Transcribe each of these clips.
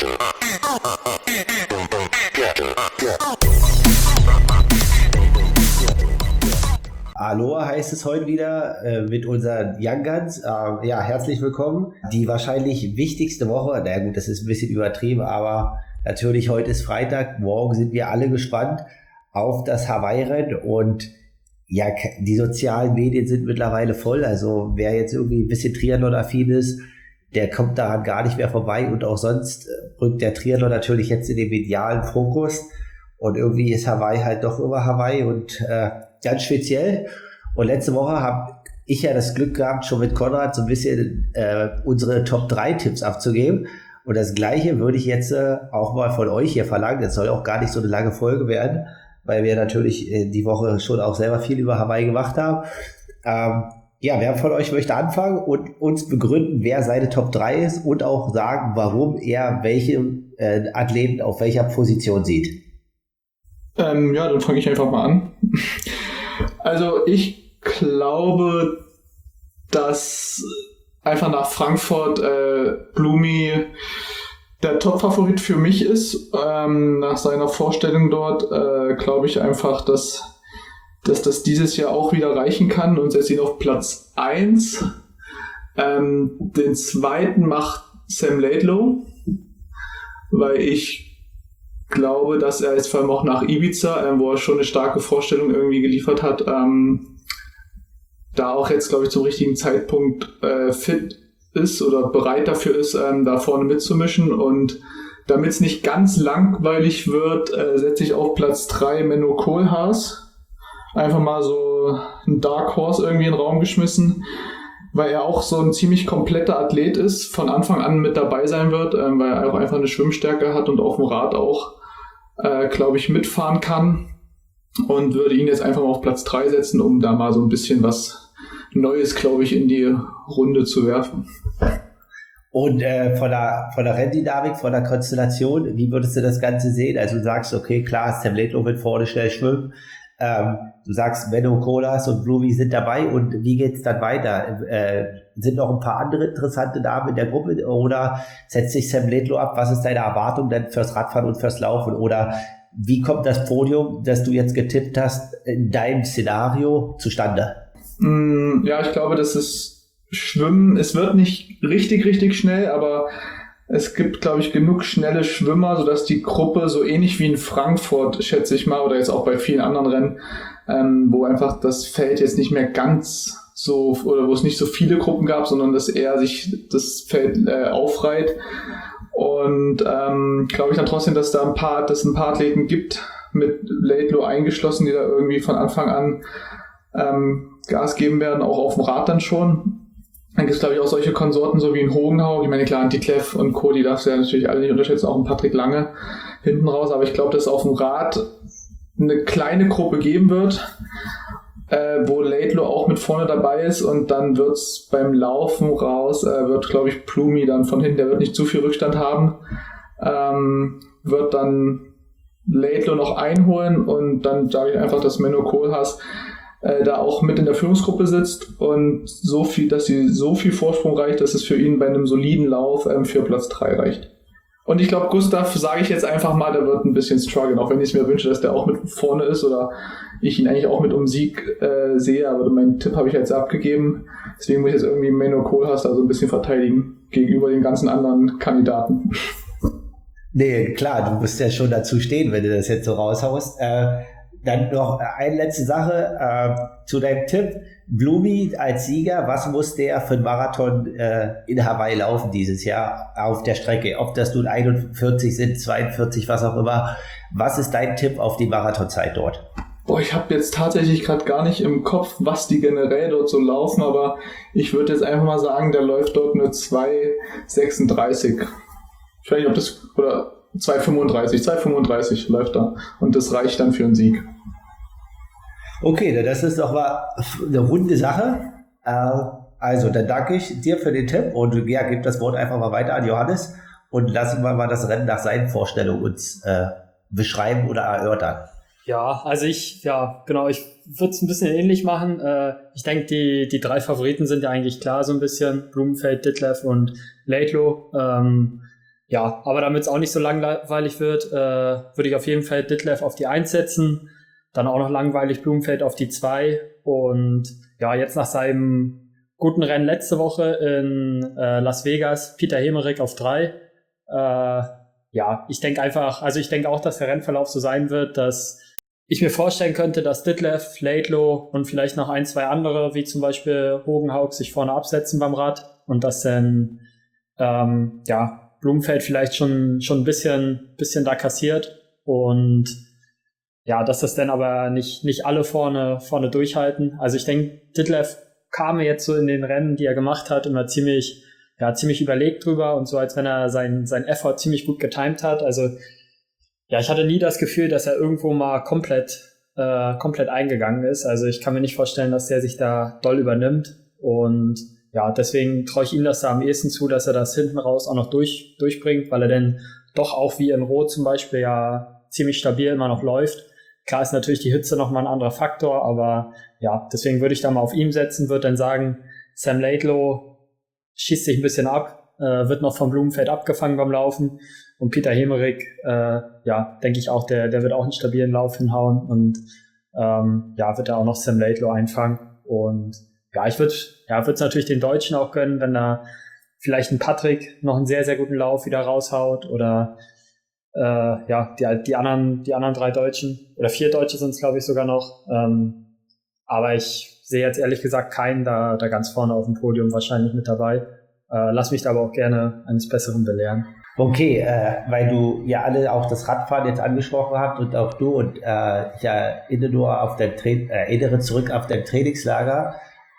Aloha heißt es heute wieder mit unseren Young Guns. Ja, herzlich willkommen. Die wahrscheinlich wichtigste Woche, naja gut, das ist ein bisschen übertrieben, aber natürlich heute ist Freitag. Morgen sind wir alle gespannt auf das Hawaii-Rennen und ja, die sozialen Medien sind mittlerweile voll. Also wer jetzt irgendwie ein bisschen Triathlon-affin ist, der kommt daran gar nicht mehr vorbei und auch sonst rückt der Triathlon natürlich jetzt in den medialen Fokus und irgendwie ist Hawaii halt doch immer Hawaii und ganz speziell. Und letzte Woche habe ich ja das Glück gehabt, schon mit Konrad so ein bisschen unsere Top-3-Tipps abzugeben. Und das Gleiche würde ich jetzt auch mal von euch hier verlangen. Das soll auch gar nicht so eine lange Folge werden, weil wir natürlich die Woche schon auch selber viel über Hawaii gemacht haben. Ja, wer von euch möchte anfangen und uns begründen, wer seine Top 3 ist und auch sagen, warum er welche Athleten auf welcher Position sieht? Ja, dann fange ich einfach mal an. Also ich glaube, dass einfach nach Frankfurt Blumi der Top-Favorit für mich ist. Nach seiner Vorstellung dort glaube ich einfach, dass das dieses Jahr auch wieder reichen kann und setze ihn auf Platz 1. Den zweiten macht Sam Laidlow, weil ich glaube, dass er jetzt vor allem auch nach Ibiza, wo er schon eine starke Vorstellung irgendwie geliefert hat, da auch jetzt, glaube ich, zum richtigen Zeitpunkt fit ist oder bereit dafür ist, da vorne mitzumischen. Und damit es nicht ganz langweilig wird, setze ich auf Platz 3 Menno Koolhaas. Einfach mal so ein Dark Horse irgendwie in den Raum geschmissen, weil er auch so ein ziemlich kompletter Athlet ist, von Anfang an mit dabei sein wird, weil er auch einfach eine Schwimmstärke hat und auf dem Rad auch, glaube ich, mitfahren kann, und würde ihn jetzt einfach mal auf Platz 3 setzen, um da mal so ein bisschen was Neues, glaube ich, in die Runde zu werfen. Und von der Renndynamik, von der Konstellation, wie würdest du das Ganze sehen? Also du sagst, okay, klar, Sam Laidlow wird vorne schnell schwimmen. Du sagst, Menno Koolhaas und Blumi sind dabei, und wie geht's dann weiter? Sind noch ein paar andere interessante Namen in der Gruppe oder setzt sich Sam Laidlow ab? Was ist deine Erwartung denn fürs Radfahren und fürs Laufen? Oder wie kommt das Podium, das du jetzt getippt hast, in deinem Szenario zustande? Ja, ich glaube, das ist Schwimmen. Es wird nicht richtig schnell, aber es gibt, glaube ich, genug schnelle Schwimmer, sodass die Gruppe so ähnlich wie in Frankfurt, schätze ich mal, oder jetzt auch bei vielen anderen Rennen, wo einfach das Feld jetzt nicht mehr ganz so, oder wo es nicht so viele Gruppen gab, sondern dass eher sich das Feld aufreiht. Und glaube ich dann trotzdem, dass ein paar Athleten gibt, mit Laidlow eingeschlossen, die da irgendwie von Anfang an Gas geben werden, auch auf dem Rad dann schon. Dann gibt es, glaube ich, auch solche Konsorten, so wie in Hogenhau. Ich meine, klar, Antiklev und Co., die darfst du ja natürlich alle nicht unterschätzen, auch ein Patrick Lange hinten raus. Aber ich glaube, dass es auf dem Rad eine kleine Gruppe geben wird, wo Laidlow auch mit vorne dabei ist. Und dann wird es beim Laufen raus, wird, glaube ich, Blumi dann von hinten, der wird nicht zu viel Rückstand haben, wird dann Laidlow noch einholen. Und dann sage ich einfach, dass Menno Koolhaas da auch mit in der Führungsgruppe sitzt und so viel, dass sie so viel Vorsprung reicht, dass es für ihn bei einem soliden Lauf für Platz 3 reicht. Und ich glaube, Gustav, sage ich jetzt einfach mal, der wird ein bisschen strugglen, auch wenn ich es mir wünsche, dass der auch mit vorne ist oder ich ihn eigentlich auch mit um Sieg sehe, aber meinen Tipp habe ich jetzt abgegeben, deswegen muss ich jetzt irgendwie Menno Koolhaas da so ein bisschen verteidigen gegenüber den ganzen anderen Kandidaten. Nee, klar, du musst ja schon dazu stehen, wenn du das jetzt so raushaust. Dann noch eine letzte Sache zu deinem Tipp. Blumi als Sieger, was muss der für einen Marathon in Hawaii laufen dieses Jahr auf der Strecke? Ob das nun 41 sind, 42, was auch immer. Was ist dein Tipp auf die Marathonzeit dort? Ich habe jetzt tatsächlich gerade gar nicht im Kopf, was die generell dort so laufen, aber ich würde jetzt einfach mal sagen, der läuft dort eine 2,36. Ich weiß nicht, ob das, oder 2,35 läuft da. Und das reicht dann für einen Sieg. Okay, das ist doch mal eine runde Sache. Also, dann danke ich dir für den Tipp und ja, gebe das Wort einfach mal weiter an Johannes und lassen wir mal das Rennen nach seinen Vorstellungen uns beschreiben oder erörtern. Ja, also ich würde es ein bisschen ähnlich machen. Ich denke, die 3 Favoriten sind ja eigentlich klar, so ein bisschen Blumenfeld, Ditlev und Laidlow. Ja, aber damit es auch nicht so langweilig wird, würde ich auf jeden Fall Ditlev auf die 1 setzen. Dann auch noch langweilig Blumfeld auf die 2. Und ja, jetzt nach seinem guten Rennen letzte Woche in Las Vegas, Peter Hemerick auf 3. Ja, ich denke auch, dass der Rennverlauf so sein wird, dass ich mir vorstellen könnte, dass Ditlev, Laidlaw und vielleicht noch 1, 2 andere, wie zum Beispiel Hogenhaug, sich vorne absetzen beim Rad und dass dann Blumfeld vielleicht schon ein bisschen da kassiert und ja, dass das dann aber nicht alle vorne durchhalten. Also ich denke, Ditlev kam jetzt so in den Rennen, die er gemacht hat, immer ziemlich überlegt drüber und so, als wenn er sein Effort ziemlich gut getimed hat. Also ja, ich hatte nie das Gefühl, dass er irgendwo mal komplett eingegangen ist. Also ich kann mir nicht vorstellen, dass der sich da doll übernimmt. Und ja, deswegen traue ich ihm das da am ehesten zu, dass er das hinten raus auch noch durchbringt, weil er dann doch auch wie in Rot zum Beispiel ja ziemlich stabil immer noch läuft. Klar ist natürlich die Hitze nochmal ein anderer Faktor, aber ja, deswegen würde ich da mal auf ihm setzen, würde dann sagen, Sam Laidlaw schießt sich ein bisschen ab, wird noch vom Blumfeld abgefangen beim Laufen. Und Peter Hemerick, denke ich auch, der wird auch einen stabilen Lauf hinhauen und wird da auch noch Sam Laidlaw einfangen. Und ja, ich würde es natürlich den Deutschen auch gönnen, wenn da vielleicht ein Patrick noch einen sehr, sehr guten Lauf wieder raushaut oder die anderen 3 Deutschen oder 4 Deutsche sind es, glaube ich, sogar noch. Aber ich sehe jetzt ehrlich gesagt keinen da ganz vorne auf dem Podium wahrscheinlich mit dabei. Lass mich da aber auch gerne eines Besseren belehren. Okay, weil du ja alle auch das Radfahren jetzt angesprochen habt und auch du und ich erinnere zurück auf dein Trainingslager.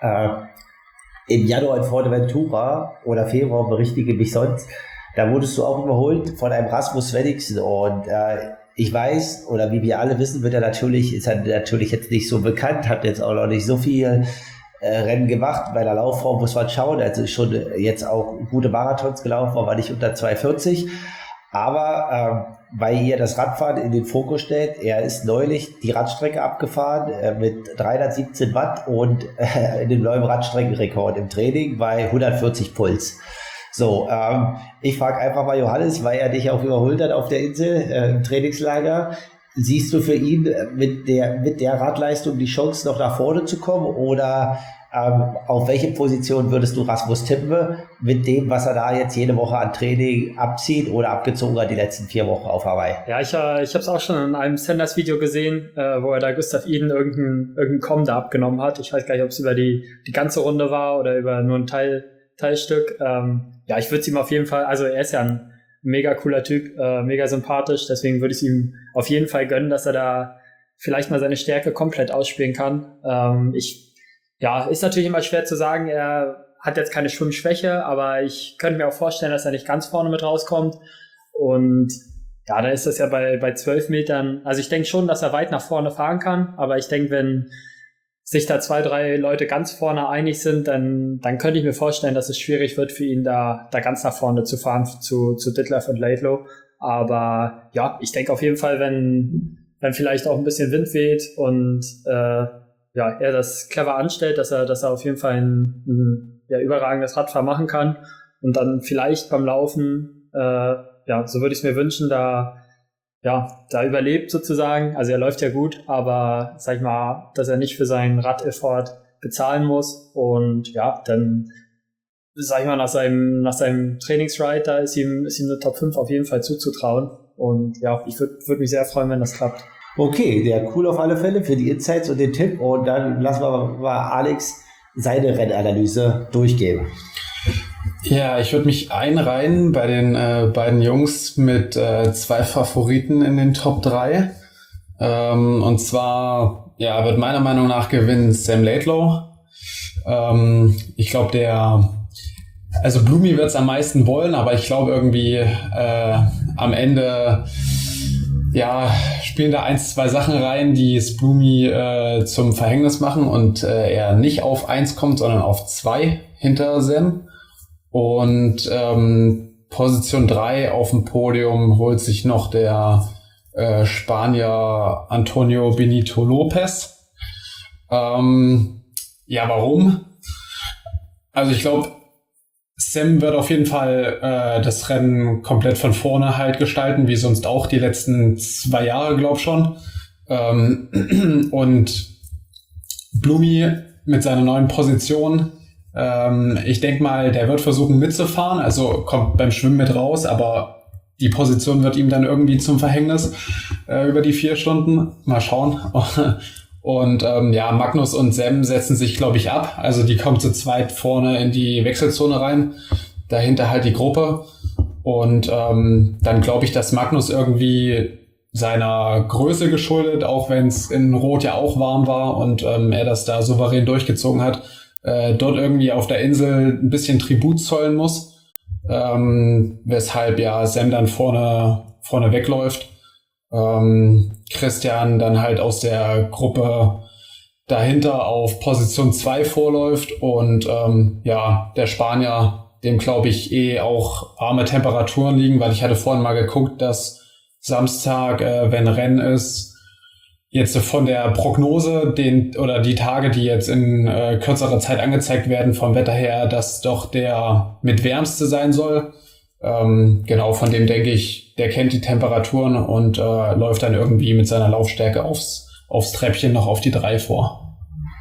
Im Januar in Fuerteventura oder Februar, berichtige mich sonst, da wurdest du auch überholt von einem Rasmus Svenningsen und ich weiß, oder wie wir alle wissen, ist er natürlich jetzt nicht so bekannt, hat jetzt auch noch nicht so viel Rennen gemacht. Bei der Laufform muss man schauen, also schon jetzt auch gute Marathons gelaufen, aber nicht unter 2,40. Aber weil ihr das Radfahren in den Fokus stellt, er ist neulich die Radstrecke abgefahren mit 317 Watt und in dem neuen Radstreckenrekord im Training bei 140 Puls. So, ich frage einfach mal Johannes, weil er dich auch überholt hat auf der Insel im Trainingslager. Siehst du für ihn mit der Radleistung die Chance, noch nach vorne zu kommen? Oder auf welche Position würdest du Rasmus tippen mit dem, was er da jetzt jede Woche an Training abzieht oder abgezogen hat die letzten 4 Wochen auf Hawaii? Ja, ich habe es auch schon in einem Sanders-Video gesehen, wo er da Gustav Iden irgendein Komm da abgenommen hat. Ich weiß gar nicht, ob es über die ganze Runde war oder über nur ein Teilstück. Ich würde es ihm auf jeden Fall, also er ist ja ein mega cooler Typ, mega sympathisch, deswegen würde ich es ihm auf jeden Fall gönnen, dass er da vielleicht mal seine Stärke komplett ausspielen kann. Ist natürlich immer schwer zu sagen, er hat jetzt keine Schwimmschwäche, aber ich könnte mir auch vorstellen, dass er nicht ganz vorne mit rauskommt. Und ja, da ist das ja bei 12 Metern, also ich denke schon, dass er weit nach vorne fahren kann, aber ich denke, wenn sich da 2, 3 Leute ganz vorne einig sind, dann könnte ich mir vorstellen, dass es schwierig wird für ihn, da ganz nach vorne zu fahren zu Ditlev und Laidlaw. Aber ja, ich denke auf jeden Fall, wenn vielleicht auch ein bisschen Wind weht und er das clever anstellt, dass er auf jeden Fall ein überragendes Radfahren machen kann und dann vielleicht beim Laufen, so würde ich es mir wünschen, da überlebt sozusagen. Also er läuft ja gut, aber sag ich mal, dass er nicht für seinen Radeffort bezahlen muss und ja, dann sag ich mal, nach seinem Trainingsride, da ist ihm eine Top 5 auf jeden Fall zuzutrauen und ja, ich würde mich sehr freuen, wenn das klappt. Okay, sehr cool auf alle Fälle für die Insights und den Tipp. Und dann lassen wir mal Alex seine Rennanalyse durchgeben. Ja, ich würde mich einreihen bei den beiden Jungs mit 2 Favoriten in den Top 3. Und zwar wird meiner Meinung nach gewinnen Sam Laidlaw. Ich glaube, Blumi wird es am meisten wollen, aber ich glaube irgendwie am Ende spielen da 1, 2 Sachen rein, die es Blumi zum Verhängnis machen und er nicht auf 1 kommt, sondern auf 2 hinter Sam. Und Position 3 auf dem Podium holt sich noch der Spanier Antonio Benito Lopez. Warum? Also ich glaube, Sam wird auf jeden Fall das Rennen komplett von vorne halt gestalten, wie sonst auch die letzten 2 Jahre, glaub schon. Und Blumi mit seiner neuen Position, ich denke mal, der wird versuchen mitzufahren, also kommt beim Schwimmen mit raus, aber die Position wird ihm dann irgendwie zum Verhängnis über die 4 Stunden. Mal schauen. Und Magnus und Sam setzen sich, glaube ich, ab. Also die kommen zu zweit vorne in die Wechselzone rein. Dahinter halt die Gruppe. Und dann glaube ich, dass Magnus irgendwie seiner Größe geschuldet, auch wenn es in Rot ja auch warm war und er das da souverän durchgezogen hat, dort irgendwie auf der Insel ein bisschen Tribut zollen muss. Weshalb ja Sam dann vorne wegläuft. Christian dann halt aus der Gruppe dahinter auf Position 2 vorläuft und der Spanier, dem glaube ich auch warme Temperaturen liegen, weil ich hatte vorhin mal geguckt, dass Samstag, wenn Rennen ist, jetzt von der Prognose die Tage, die jetzt in kürzerer Zeit angezeigt werden vom Wetter her, dass doch der mit wärmste sein soll. Von dem denke ich, der kennt die Temperaturen und läuft dann irgendwie mit seiner Laufstärke aufs Treppchen noch auf die 3 vor.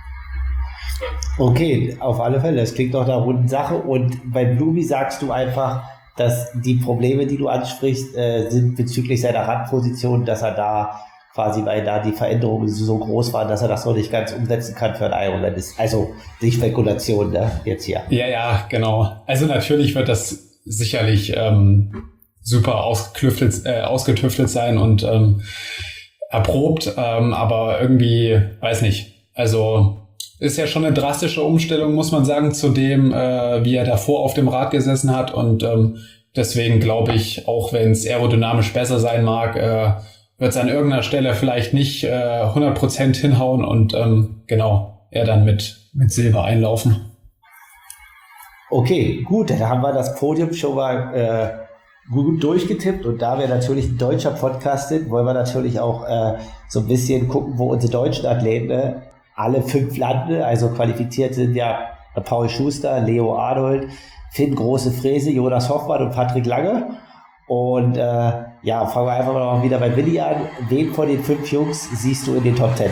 Okay, auf alle Fälle, das klingt doch nach einer runden Sache. Und bei Blumi sagst du einfach, dass die Probleme, die du ansprichst, sind bezüglich seiner Radposition, dass er da quasi, weil da die Veränderungen so groß waren, dass er das noch nicht ganz umsetzen kann für ein Ironman. Das ist also die Spekulation, ne, jetzt hier. Ja, genau. Also natürlich wird das sicherlich super ausgetüftelt sein und erprobt, aber irgendwie, weiß nicht, also ist ja schon eine drastische Umstellung, muss man sagen, zu dem, wie er davor auf dem Rad gesessen hat und deswegen glaube ich, auch wenn es aerodynamisch besser sein mag, wird es an irgendeiner Stelle vielleicht nicht 100% hinhauen und er dann mit Silber einlaufen. Okay, gut, dann haben wir das Podium schon mal gut durchgetippt und da wir natürlich ein deutscher Podcast sind, wollen wir natürlich auch so ein bisschen gucken, wo unsere deutschen Athleten alle 5 landen, also qualifiziert sind ja Paul Schuster, Leo Arnold, Finn Große Fräse, Jonas Hoffmann und Patrick Lange. Und fangen wir einfach mal wieder bei Willi an. Wen von den 5 Jungs siehst du in den Top 10?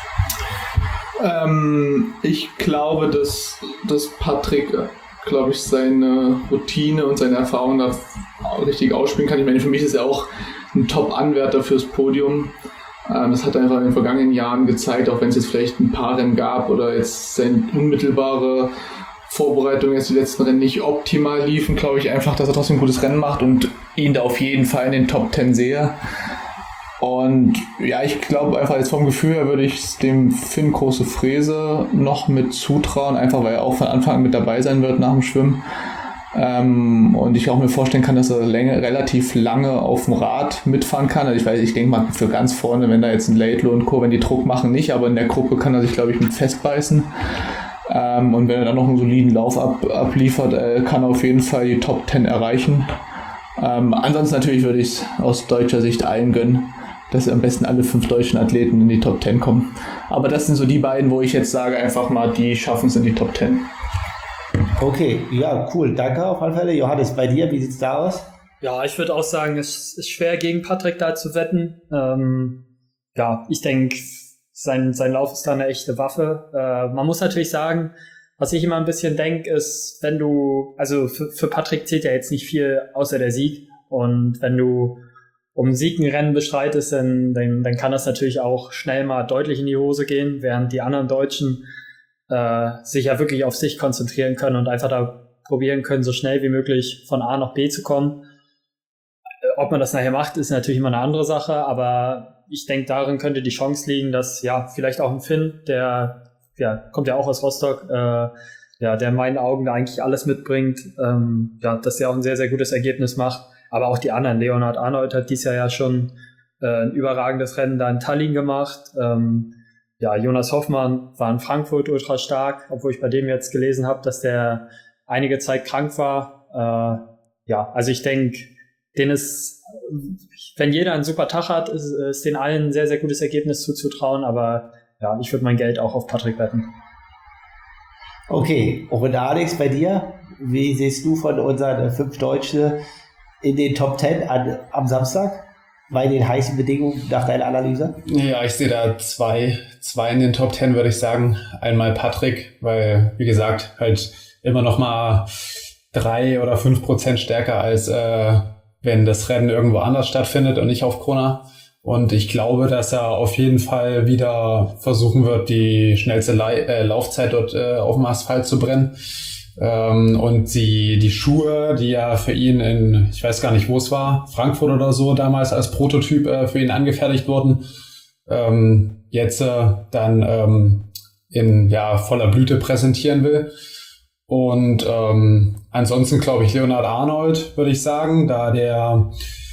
Ich glaube, dass Patrick, seine Routine und seine Erfahrung da richtig ausspielen kann. Ich meine, für mich ist er auch ein Top-Anwärter fürs Podium. Das hat er einfach in den vergangenen Jahren gezeigt, auch wenn es jetzt vielleicht ein paar Rennen gab oder jetzt seine unmittelbare Vorbereitung jetzt die letzten Rennen nicht optimal liefen, glaube ich einfach, dass er trotzdem ein gutes Rennen macht und ihn da auf jeden Fall in den Top 10 sehe. Und ja, ich glaube einfach jetzt vom Gefühl her würde ich es dem Finn Große Fräse noch mit zutrauen, einfach weil er auch von Anfang an mit dabei sein wird nach dem Schwimmen. Und ich auch mir vorstellen kann, dass er relativ lange auf dem Rad mitfahren kann. Also ich denke mal für ganz vorne, wenn da jetzt ein Laidlow und Co., wenn die Druck machen, nicht, aber in der Gruppe kann er sich, glaube ich, mit festbeißen. Und wenn er dann noch einen soliden Lauf abliefert, kann er auf jeden Fall die Top 10 erreichen. Ansonsten natürlich würde ich es aus deutscher Sicht allen gönnen, dass am besten alle 5 deutschen Athleten in die Top 10 kommen. Aber das sind so die beiden, wo ich jetzt sage, einfach mal, die schaffen es in die Top 10. Okay, ja, cool. Danke auf alle Fälle. Johannes, bei dir, wie sieht's da aus? Ja, ich würde auch sagen, es ist schwer gegen Patrick da zu wetten. Ich denke, sein Lauf ist da eine echte Waffe. Man muss natürlich sagen, was ich immer ein bisschen denke, ist, wenn du, also für Patrick zählt ja jetzt nicht viel außer der Sieg. Und wenn du um Sieg ein Rennen bestreitest, dann kann das natürlich auch schnell mal deutlich in die Hose gehen, während die anderen Deutschen sich ja wirklich auf sich konzentrieren können und einfach da probieren können, so schnell wie möglich von A nach B zu kommen. Ob man das nachher macht, ist natürlich immer eine andere Sache, aber ich denke, darin könnte die Chance liegen, dass vielleicht auch ein Finn, der kommt ja auch aus Rostock, der in meinen Augen da eigentlich alles mitbringt, dass er auch ein sehr, sehr gutes Ergebnis macht. Aber auch die anderen, Leonhard Arnold hat dieses Jahr ja schon ein überragendes Rennen da in Tallinn gemacht. Jonas Hoffmann war in Frankfurt ultra stark, obwohl ich bei dem jetzt gelesen habe, dass der einige Zeit krank war. Also ich denke, wenn jeder einen super Tag hat, ist denen allen ein sehr, sehr gutes Ergebnis zuzutrauen, aber ich würde mein Geld auch auf Patrick wetten. Okay, und Alex, bei dir? wie siehst du von unseren 5 Deutschen in den Top 10 am Samstag? Bei den heißen Bedingungen nach deiner Analyse? Ja, ich sehe da zwei in den Top 10, würde ich sagen. Einmal Patrick, weil, wie gesagt, halt immer noch mal 3 oder 5% stärker als wenn das Rennen irgendwo anders stattfindet und nicht auf Kona. Und ich glaube, dass er auf jeden Fall wieder versuchen wird, die schnellste Laufzeit dort auf dem Asphalt zu brennen. Und die Schuhe, die ja für ihn in, ich weiß gar nicht, wo es war, Frankfurt oder so, damals als Prototyp für ihn angefertigt wurden, jetzt dann in voller Blüte präsentieren will. Und ansonsten glaube ich Leonard Arnold, würde ich sagen, da der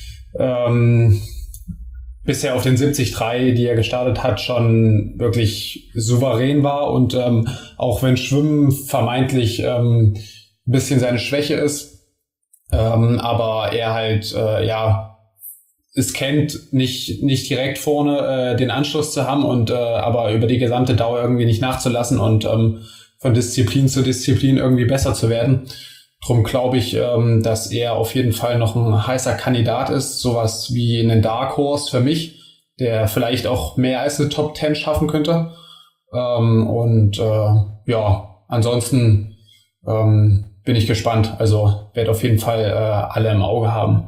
bisher auf den 73, die er gestartet hat, schon wirklich souverän war und auch wenn Schwimmen vermeintlich ein bisschen seine Schwäche ist, aber er halt es kennt, nicht direkt vorne den Anschluss zu haben und aber über die gesamte Dauer irgendwie nicht nachzulassen und von Disziplin zu Disziplin irgendwie besser zu werden. Drum glaube ich, dass er auf jeden Fall noch ein heißer Kandidat ist, sowas wie einen Dark Horse für mich, der vielleicht auch mehr als eine Top 10 schaffen könnte. Ansonsten bin ich gespannt. Also werde auf jeden Fall alle im Auge haben.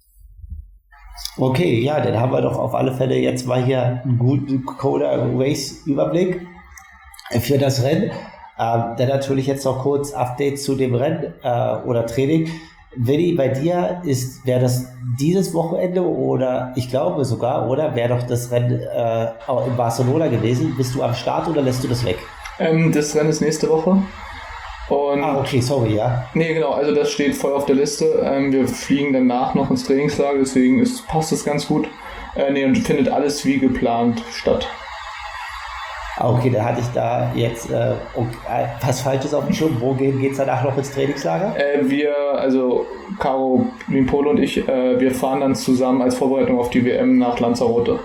Okay, ja, dann haben wir doch auf alle Fälle jetzt mal hier einen guten Kona Race Überblick für das Rennen. Dann natürlich jetzt noch kurz Update zu dem Rennen oder Training. Willi, bei dir wäre das dieses Wochenende oder ich glaube sogar, oder wäre doch das Rennen in Barcelona gewesen. Bist du am Start oder lässt du das weg? Das Rennen ist nächste Woche. Und okay, sorry, ja. Nee, genau, also das steht voll auf der Liste. Wir fliegen danach noch ins Trainingslager, deswegen passt es ganz gut. Und findet alles wie geplant statt. Okay, dann hatte ich da jetzt was Falsches auf dem Schirm. Wo geht es danach noch ins Trainingslager? Caro Limpolo und ich, wir fahren dann zusammen als Vorbereitung auf die WM nach Lanzarote.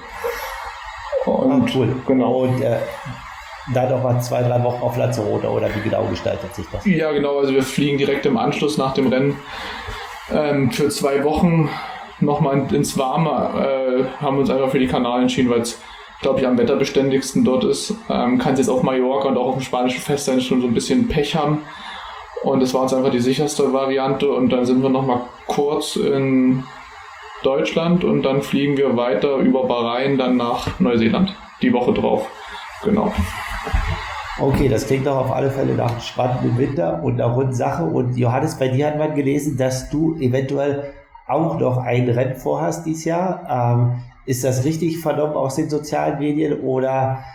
Und, cool. Genau. Und dann noch mal 2-3 Wochen auf Lanzarote oder wie genau gestaltet sich das? Ja, genau. Also wir fliegen direkt im Anschluss nach dem Rennen für 2 Wochen nochmal ins Warme. Haben uns einfach für die Kanaren entschieden, weil es, glaube ich, am wetterbeständigsten dort ist. Kann es jetzt auf Mallorca und auch auf dem spanischen Festland schon so ein bisschen Pech haben. Und das war uns einfach die sicherste Variante. Und dann sind wir nochmal kurz in Deutschland und dann fliegen wir weiter über Bahrain dann nach Neuseeland. Die Woche drauf. Genau. Okay, das klingt doch auf alle Fälle nach einem spannenden Winter und einer runden Sache. Und Johannes, bei dir hat man gelesen, dass du eventuell auch noch ein Rennen vorhast dieses Jahr. Ist das richtig vernommen aus den sozialen Medien oder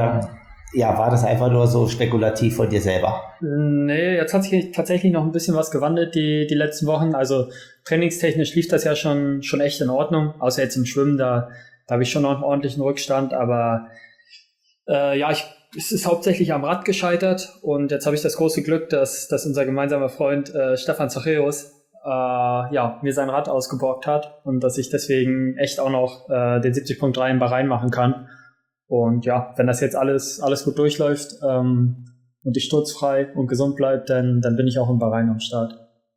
war das einfach nur so spekulativ von dir selber? Nee, jetzt hat sich tatsächlich noch ein bisschen was gewandelt die letzten Wochen. Also trainingstechnisch lief das ja schon echt in Ordnung, außer jetzt im Schwimmen, da habe ich schon noch einen ordentlichen Rückstand, aber es ist hauptsächlich am Rad gescheitert und jetzt habe ich das große Glück, dass unser gemeinsamer Freund Stefan Zacheus mir sein Rad ausgeborgt hat und dass ich deswegen echt auch noch den 70.3 in Bahrain machen kann. Und ja, wenn das jetzt alles gut durchläuft und ich sturzfrei und gesund bleibe, dann bin ich auch in Bahrain am Start.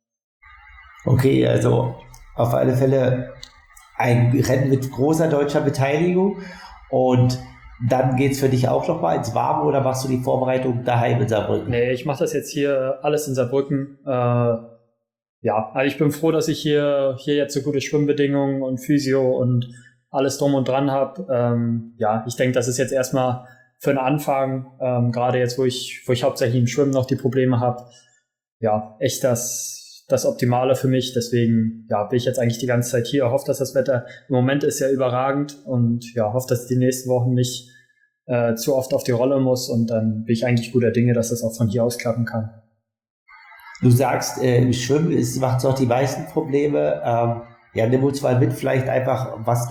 Okay, also auf alle Fälle ein Rennen mit großer deutscher Beteiligung und dann geht's für dich auch noch mal ins Warme oder machst du die Vorbereitung daheim in Saarbrücken? Nee, ich mache das jetzt hier alles in Saarbrücken. Also ich bin froh, dass ich hier jetzt so gute Schwimmbedingungen und Physio und alles drum und dran habe. Ich denke, das ist jetzt erstmal für den Anfang, gerade jetzt, wo ich hauptsächlich im Schwimmen noch die Probleme habe, echt das Optimale für mich. Deswegen bin ich jetzt eigentlich die ganze Zeit hier. Hoffe, dass das Wetter im Moment ist ja überragend und hoffe, dass ich die nächsten Wochen nicht zu oft auf die Rolle muss und dann bin ich eigentlich guter Dinge, dass das auch von hier aus klappen kann. Du sagst, im Schwimmen macht es auch die meisten Probleme. Nimm uns mal mit, vielleicht einfach, was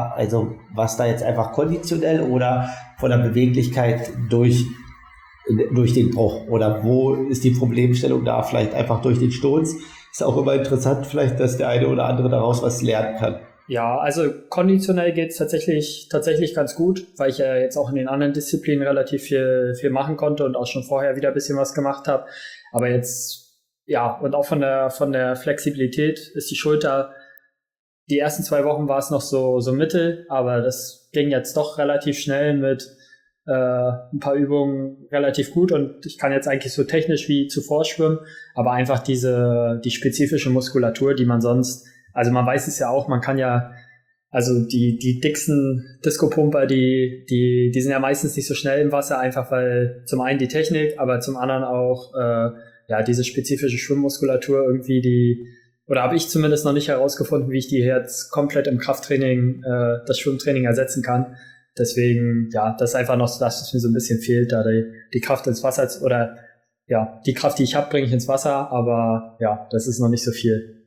da jetzt einfach konditionell oder von der Beweglichkeit durch den Bruch oder wo ist die Problemstellung da, vielleicht einfach durch den Sturz. Ist auch immer interessant, vielleicht, dass der eine oder andere daraus was lernen kann. Ja, also konditionell geht's tatsächlich ganz gut, weil ich ja jetzt auch in den anderen Disziplinen relativ viel machen konnte und auch schon vorher wieder ein bisschen was gemacht habe. Aber jetzt ja, und auch von der Flexibilität ist die Schulter, die ersten 2 Wochen war es noch so mittel, aber das ging jetzt doch relativ schnell mit ein paar Übungen relativ gut und ich kann jetzt eigentlich so technisch wie zuvor schwimmen, aber einfach die spezifische Muskulatur, die man sonst, also man weiß es ja auch, man kann ja, also die dicksten Disco-Pumper, die sind ja meistens nicht so schnell im Wasser, einfach weil zum einen die Technik, aber zum anderen auch diese spezifische Schwimmmuskulatur irgendwie oder habe ich zumindest noch nicht herausgefunden, wie ich die jetzt komplett im Krafttraining, das Schwimmtraining ersetzen kann. Deswegen, ja, das ist einfach noch das, was mir so ein bisschen fehlt, da die Kraft ins Wasser, oder ja, die Kraft, die ich habe, bringe ich ins Wasser, aber ja, das ist noch nicht so viel.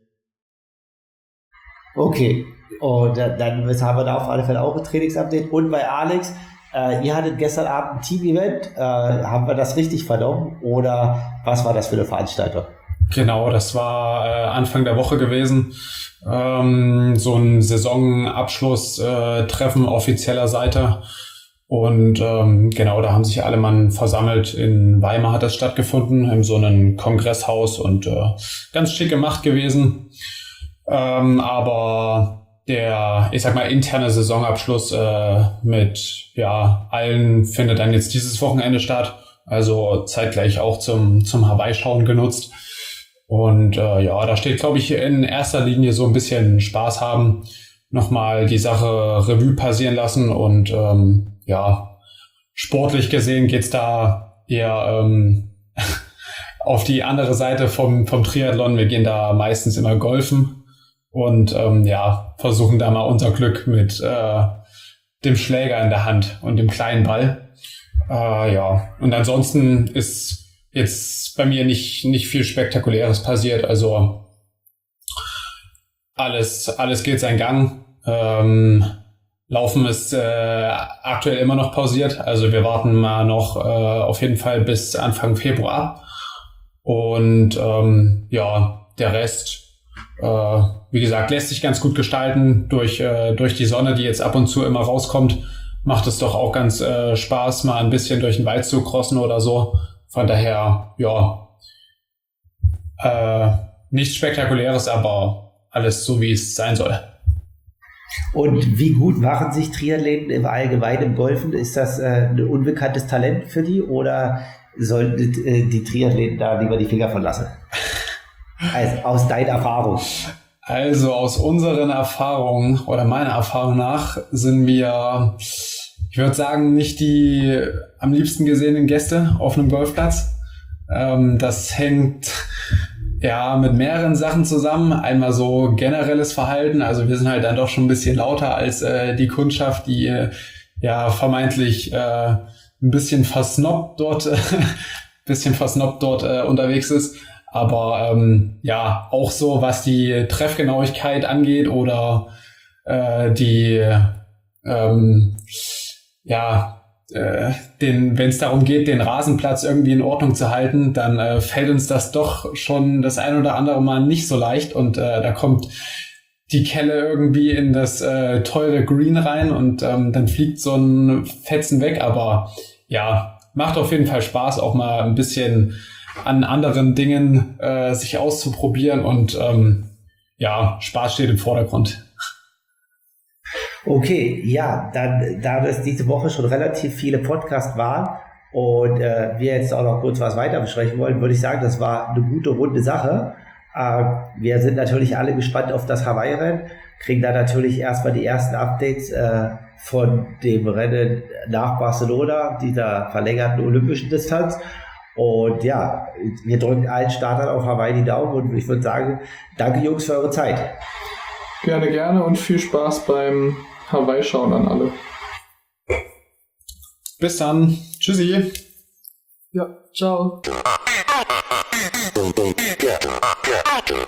Okay, und dann haben wir da auf alle Fälle auch ein Trainingsupdate. Und bei Alex, ihr hattet gestern Abend ein Team-Event, haben wir das richtig vernommen oder was war das für eine Veranstaltung? Genau, das war Anfang der Woche gewesen. So ein Saisonabschluss-Treffen offizieller Seite. Und genau, da haben sich alle Mann versammelt. In Weimar hat das stattgefunden, in so einem Kongresshaus und ganz schick gemacht gewesen. Aber der, ich sag mal, interne Saisonabschluss mit allen findet dann jetzt dieses Wochenende statt. Also zeitgleich auch zum Hawaii-Schauen genutzt. Und da steht, glaube ich, in erster Linie so ein bisschen Spaß haben, nochmal die Sache Revue passieren lassen und sportlich gesehen geht's da eher auf die andere Seite vom Triathlon. Wir gehen da meistens immer golfen und versuchen da mal unser Glück mit dem Schläger in der Hand und dem kleinen Ball. Und ansonsten ist jetzt bei mir nicht viel Spektakuläres passiert, also alles geht seinen Gang. Laufen ist aktuell immer noch pausiert, also wir warten mal noch auf jeden Fall bis Anfang Februar und der Rest, wie gesagt, lässt sich ganz gut gestalten durch die Sonne, die jetzt ab und zu immer rauskommt, macht es doch auch ganz Spaß, mal ein bisschen durch den Wald zu crossen oder so. Von daher, nichts Spektakuläres, aber alles so, wie es sein soll. Und wie gut machen sich Triathleten im Allgemeinen im Golfen? Ist das ein unbekanntes Talent für die oder sollten die Triathleten da lieber die Finger von lassen? Also aus deiner Erfahrung. Also aus unseren Erfahrungen oder meiner Erfahrung nach sind wir, ich würde sagen, nicht die am liebsten gesehenen Gäste auf einem Golfplatz. Das hängt mit mehreren Sachen zusammen. Einmal so generelles Verhalten. Also wir sind halt dann doch schon ein bisschen lauter als die Kundschaft, die vermeintlich ein bisschen versnobbt dort unterwegs ist. Aber auch so, was die Treffgenauigkeit angeht oder wenn es darum geht, den Rasenplatz irgendwie in Ordnung zu halten, dann fällt uns das doch schon das ein oder andere Mal nicht so leicht und da kommt die Kelle irgendwie in das teure Green rein und dann fliegt so ein Fetzen weg, aber macht auf jeden Fall Spaß, auch mal ein bisschen an anderen Dingen sich auszuprobieren und Spaß steht im Vordergrund. Okay, dann, da das diese Woche schon relativ viele Podcasts waren und wir jetzt auch noch kurz was weiter besprechen wollen, würde ich sagen, das war eine gute, runde Sache. Wir sind natürlich alle gespannt auf das Hawaii-Rennen, kriegen da natürlich erstmal die ersten Updates von dem Rennen nach Barcelona, dieser verlängerten olympischen Distanz. Und wir drücken allen Startern auf Hawaii die Daumen und ich würde sagen, danke Jungs für eure Zeit. Gerne und viel Spaß beim Hawaii-Schauen an alle. Bis dann. Tschüssi. Ja, ciao.